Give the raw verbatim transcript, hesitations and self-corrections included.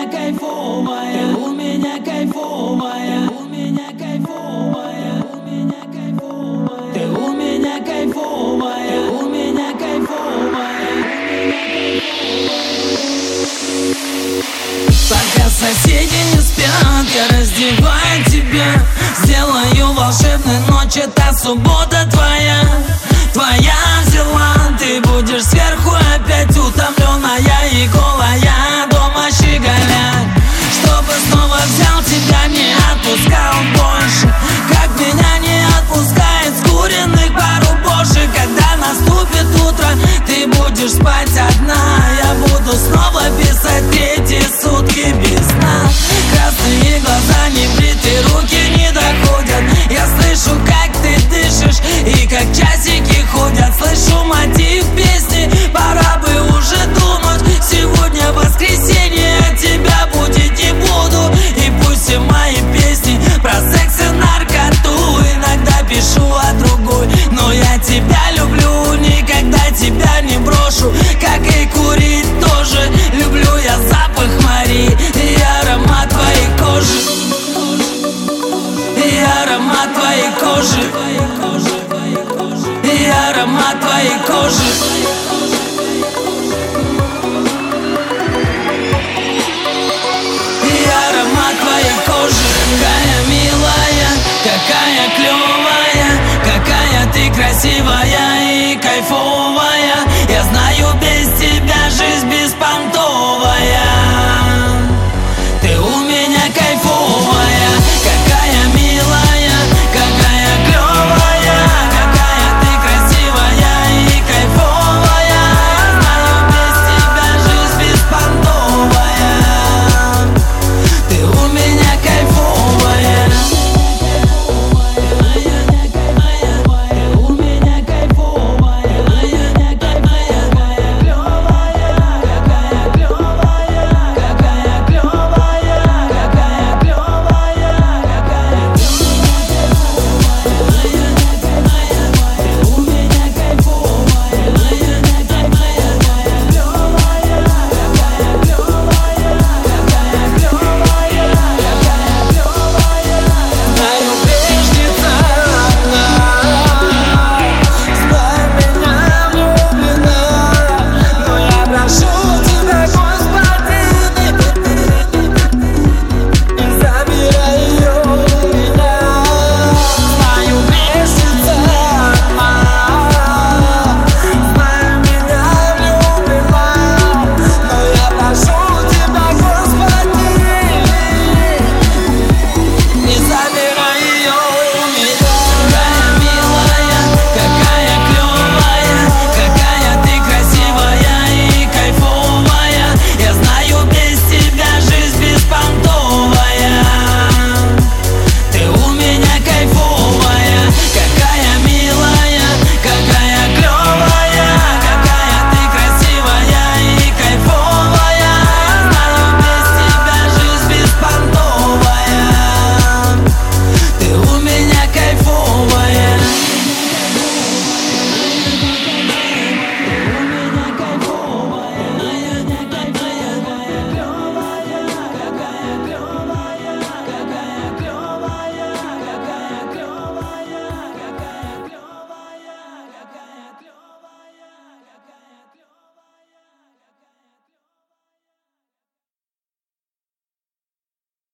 меня кайфовая, у меня кайфовая, у меня кайфовая, у меня кайфовая, ты у меня кайфовая, у меня кайфовая. Пока соседи не спят, я раздеваю тебя, сделаю волшебной ночь, это суббота твоя. Твоя взяла, ты будешь сверху опять утомленная и голая, дома щеголять. Чтобы снова взял тебя, не отпускал больше, как меня не отпускает с куриных пару бошек. Когда наступит утро, ты будешь спать одна, я буду снова писать третьи сутки без сна. Красные глаза, небритые руки не доходят, я слышу, как ты дышишь и как часики ходят. Слышу мотив песни, пора бы уже думать, сегодня воскресенье, от тебя будить не буду. И пусть все мои песни про секс и наркоту, иногда пишу о другой, но я тебя люблю, никогда тебя не брошу. Как и курить тоже, люблю я запах Мари и аромат твоей кожи, и аромат твоей кожи, и аромат твоей кожи. И аромат твоей кожи. Какая милая, какая клевая, какая ты красивая и кайфовая.